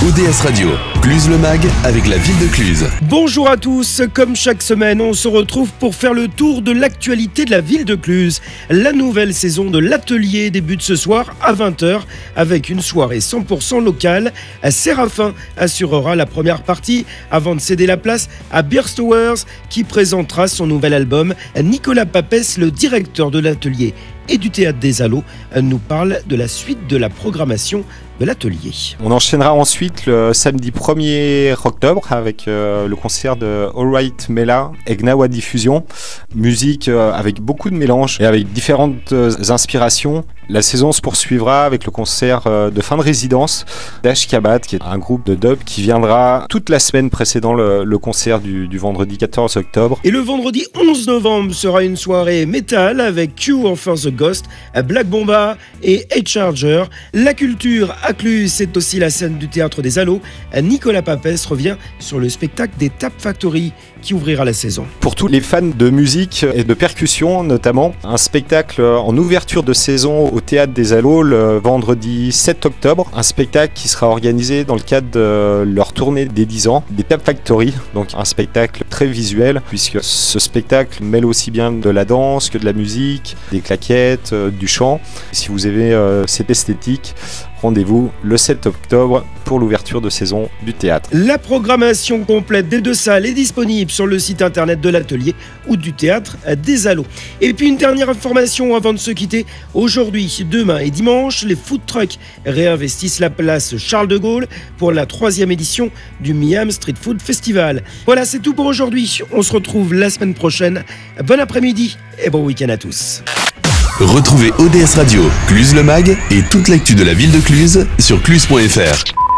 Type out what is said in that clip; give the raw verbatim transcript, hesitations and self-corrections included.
O D S Radio, Cluse le Mag avec la ville de Cluse. Bonjour à tous, comme chaque semaine, on se retrouve pour faire le tour de l'actualité de la ville de Cluse. La nouvelle saison de l'atelier débute ce soir à vingt heures avec une soirée cent pour cent locale. Séraphin assurera la première partie avant de céder la place à Beers Towers qui présentera son nouvel album. Nicolas Papès, le directeur de l'atelier et du Théâtre des Allos, nous parle de la suite de la programmation de l'atelier. On enchaînera ensuite le samedi premier octobre avec euh, le concert de All Right Mela et Gnawa Diffusion. Musique euh, avec beaucoup de mélanges et avec différentes euh, inspirations. La saison se poursuivra avec le concert euh, de fin de résidence d'Ashkabat, qui est un groupe de dub qui viendra toute la semaine précédant le, le concert du, du vendredi quatorze octobre. Et le vendredi onze novembre sera une soirée métal avec Q Enfin The Ghost, Black Bomba et Head Charger. La culture à Cluse, c'est aussi la scène du Théâtre des Allos. Nicolas Papès revient sur le spectacle des Tap Factory qui ouvrira la saison. Pour tous les fans de musique et de percussion notamment, un spectacle en ouverture de saison au Théâtre des Allos le vendredi sept octobre. Un spectacle qui sera organisé dans le cadre de leur tournée des dix ans, des Tap Factory. Donc un spectacle très visuel puisque ce spectacle mêle aussi bien de la danse que de la musique, des claquettes, euh, du chant. Si vous aimez euh, cette esthétique, rendez-vous le sept octobre pour l'ouverture de saison du théâtre. La programmation complète des deux salles est disponible sur le site internet de l'atelier ou du Théâtre des Allos. Et puis une dernière information avant de se quitter. Aujourd'hui, demain et dimanche, les food trucks réinvestissent la place Charles de Gaulle pour la troisième édition du Miam Street Food Festival. Voilà, c'est tout pour aujourd'hui. On se retrouve la semaine prochaine. Bon après-midi et bon week-end à tous. Retrouvez O D S Radio, Cluse le Mag et toute l'actu de la ville de Cluse sur cluse point f r.